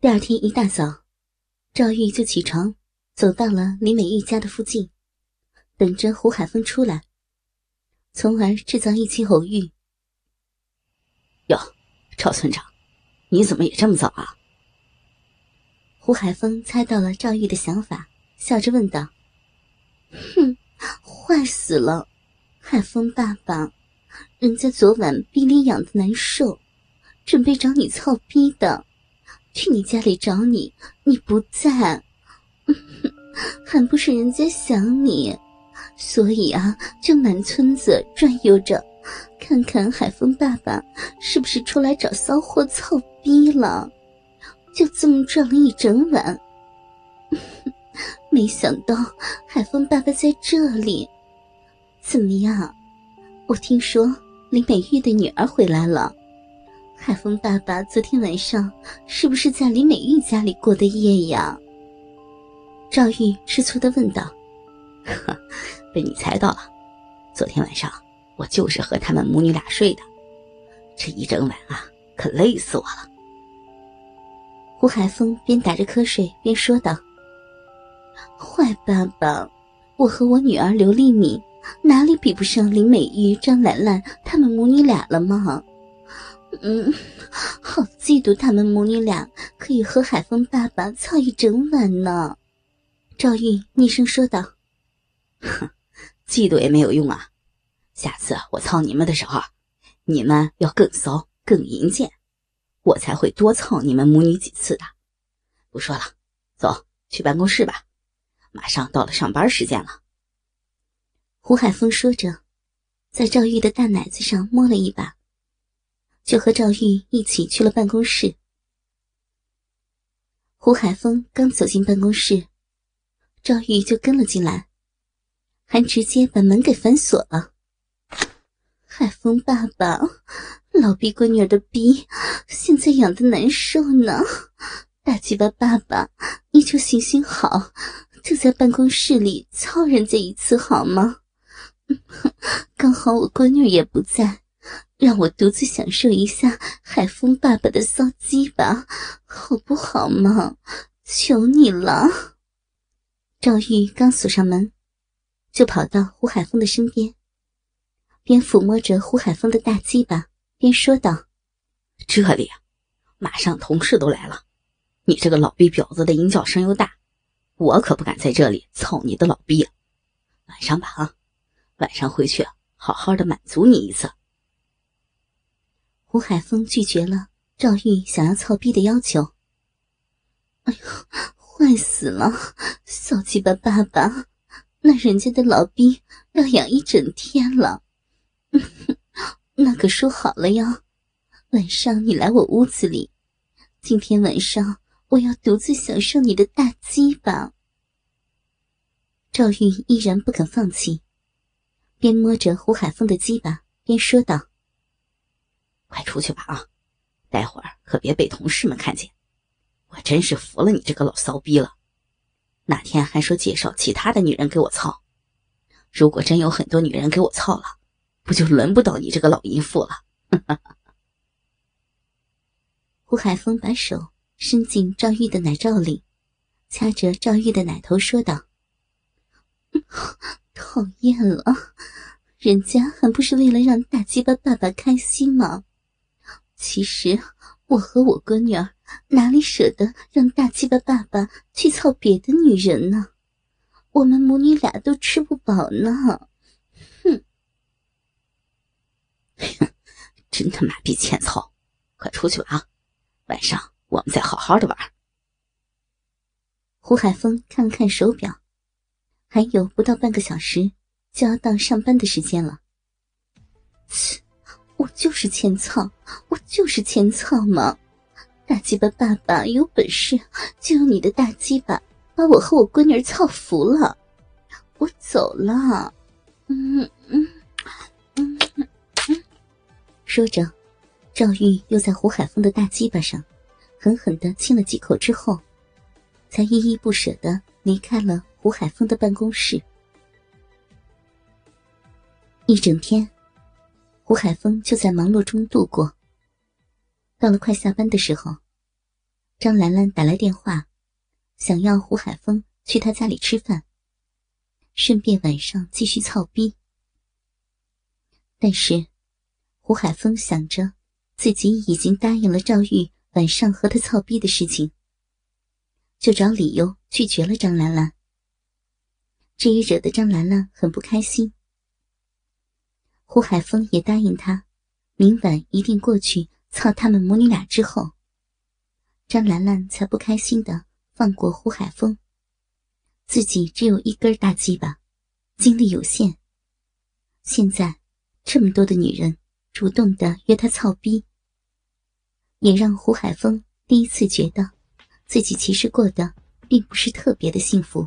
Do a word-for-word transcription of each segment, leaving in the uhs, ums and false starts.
第二天一大早，赵玉就起床，走到了李美玉家的附近，等着胡海峰出来，从而制造一起偶遇。 哟，赵村长，你怎么也这么早啊？ 胡海峰猜到了赵玉的想法，笑着问道：哼，坏死了，海峰爸爸，人家昨晚逼里痒的难受，准备找你操逼的，去你家里找你，你不在，还不是人家想你，所以啊，就满村子转悠着，看看海峰爸爸是不是出来找骚货操逼了，就这么转了一整晚。没想到海峰爸爸在这里，怎么样？我听说李美玉的女儿回来了，海峰爸爸昨天晚上是不是在李美玉家里过的夜呀？赵玉吃醋地问道。 被你猜到了，昨天晚上我就是和他们母女俩睡的，这一整晚啊，可累死我了。 胡海峰边打着瞌睡边说道：坏爸爸，我和我女儿刘丽敏哪里比不上林美玉、张兰兰他们母女俩了吗？嗯，好嫉妒他们母女俩可以和海峰爸爸操一整晚呢。赵玉厉声说道。 哼，嫉妒也没有用啊，下次我操你们的时候，你们要更骚更淫贱，我才会多操你们母女几次的。不说了，走去办公室吧，马上到了上班时间了。 胡海峰说着，在赵玉的大奶子上摸了一把，就和赵玉一起去了办公室。胡海峰刚走进办公室，赵玉就跟了进来，还直接把门给反锁了。海峰爸爸，老逼闺女的逼现在痒得难受呢，大鸡巴爸爸，你就行行好，就在办公室里操人家一次好吗？刚好我闺女也不在，让我独自享受一下海峰爸爸的骚鸡巴，好不好嘛？求你了。赵玉刚锁上门，就跑到胡海峰的身边，边抚摸着胡海峰的大鸡巴，边说道： 这里啊，马上同事都来了，你这个老逼婊子的淫叫声又大，我可不敢在这里操你的老逼啊。晚上吧啊，晚上回去好好的满足你一次。 胡海峰拒绝了赵玉想要操逼的要求。哎呦，坏死了，小鸡巴爸爸，那人家的老逼要养一整天了。那可说好了呀，晚上你来我屋子里，今天晚上我要独自享受你的大鸡巴。赵玉依然不肯放弃，边摸着胡海峰的鸡巴边说道： 快出去吧啊，待会儿可别被同事们看见，我真是服了你这个老骚逼了，那天还说介绍其他的女人给我操，如果真有很多女人给我操了，不就轮不到你这个老淫妇了。 胡海峰把手伸进赵玉的奶罩里，掐着赵玉的奶头说道：讨厌了，人家还不是为了让大鸡巴爸爸开心吗？其实我和我闺女儿哪里舍得让大鸡巴爸爸去操别的女人呢？我们母女俩都吃不饱呢。哼！ 真他妈逼欠操，快出去吧啊，晚上我们再好好的玩。 胡海峰看了看手表，还有不到半个小时就要到上班的时间了。切，我就是欠操，我就是欠操嘛！大鸡巴爸爸有本事就用你的大鸡巴把我和我闺女操服了。我走了。嗯嗯嗯嗯。说着，赵玉又在胡海峰的大鸡巴上狠狠地亲了几口之后，才依依不舍地离开了胡海峰的办公室。一整天，胡海峰就在忙碌中度过。到了快下班的时候， 张兰兰打来电话，想要胡海峰去她家里吃饭，顺便晚上继续操逼。但是胡海峰想着自己已经答应了赵玉晚上和他操逼的事情，就找理由拒绝了张兰兰。这也惹得张兰兰很不开心。胡海峰也答应他明晚一定过去操他们母女俩之后，张兰兰才不开心地放过胡海峰。自己只有一根大鸡巴，精力有限，现在这么多的女人主动地约他操逼，也让胡海峰第一次觉得自己其实过得并不是特别的幸福。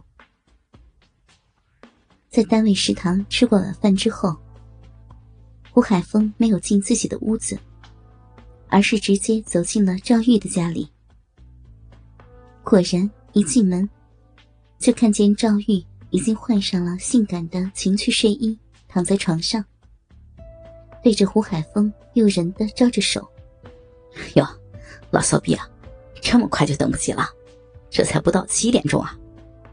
在单位食堂吃过晚饭之后，胡海峰没有进自己的屋子，而是直接走进了赵玉的家里。果然一进门就看见赵玉已经换上了性感的情趣睡衣，躺在床上，对着胡海峰诱人地招着手。 哟，老骚逼啊，这么快就等不及了，这才不到七点钟啊。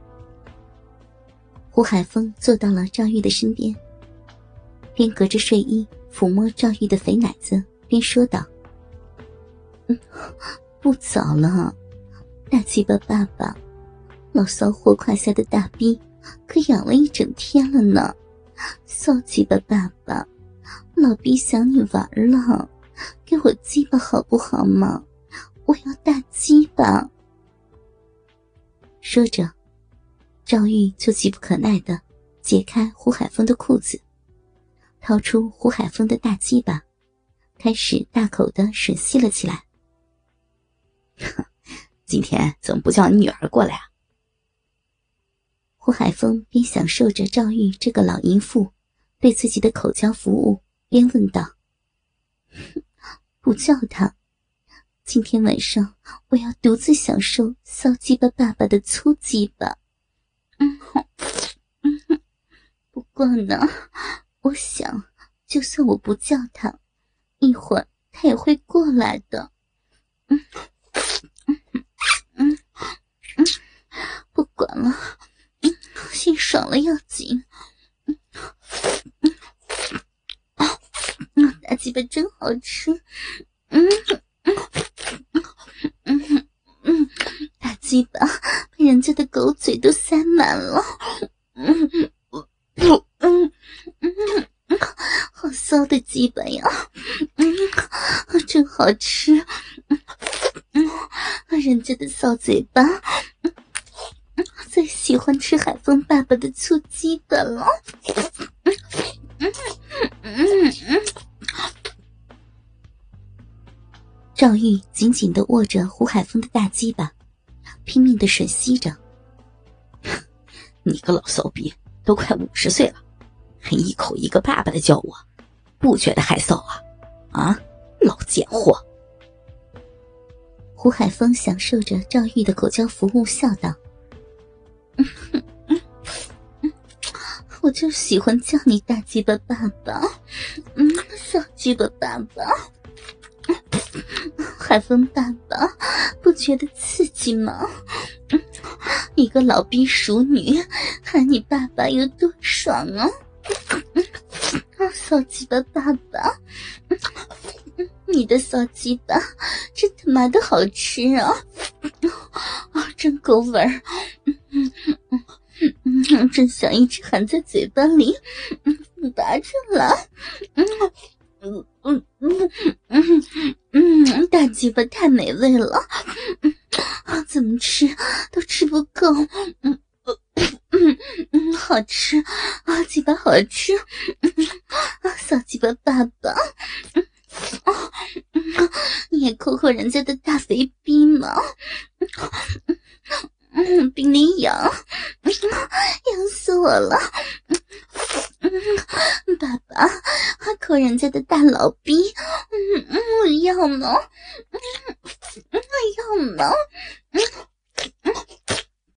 胡海峰坐到了赵玉的身边，边隔着睡衣抚摸赵玉的肥奶子，边说道：嗯，不早了，大鸡巴爸爸，老骚货胯下的大逼可痒了一整天了呢。骚鸡巴爸爸，老逼想你玩了，给我鸡巴好不好嘛？我要大鸡巴。说着，赵玉就急不可耐地解开胡海峰的裤子，掏出胡海峰的大鸡巴，开始大口地吮吸了起来。 今天怎么不叫你女儿过来啊？ 胡海峰边享受着赵玉这个老淫妇对自己的口交服务，边问道：不叫她，今天晚上我要独自享受骚鸡巴爸爸的粗鸡巴。嗯嗯，不过呢，我想就算我不叫他，一会儿他也会过来的。嗯嗯嗯嗯，不管了，嗯，先爽了要紧。嗯嗯嗯，大鸡巴真好吃。嗯嗯嗯嗯，大鸡巴被人家的狗嘴都塞满了。嗯嗯嗯嗯嗯，好骚的鸡巴呀！嗯，真好吃。嗯嗯，人家的骚嘴巴，嗯，最喜欢吃海峰爸爸的粗鸡巴了。嗯嗯嗯嗯。赵玉紧紧地握着胡海峰的大鸡巴，拼命地吮吸着。 你个老骚逼，都快五十岁了，还一口一个爸爸的叫我，不觉得害臊啊？啊，老贱货！ 胡海峰享受着赵玉的口交服务，笑道：嗯嗯嗯，我就喜欢叫你大鸡巴爸爸，嗯，小鸡巴爸爸。海峰爸爸，不觉得刺激吗？嗯，一个老逼熟女喊你爸爸有多爽啊！啊，骚鸡巴爸爸，嗯，你的骚鸡巴真他妈的好吃啊！啊，真够味儿！嗯嗯嗯嗯，真想一直含在嘴巴里，嗯，拔出来，嗯。嗯嗯嗯嗯嗯，大鸡巴太美味了，嗯，怎么吃都吃不够，嗯嗯嗯，好吃啊，鸡巴好吃，嗯啊，小鸡巴爸爸，嗯啊嗯，你也抠抠人家的大肥逼嘛，嗯嗯，比你痒，嗯，痒死我了，嗯嗯，爸爸，抠人家的大老逼，嗯嗯，我要吗？嗯嗯，要吗？嗯嗯。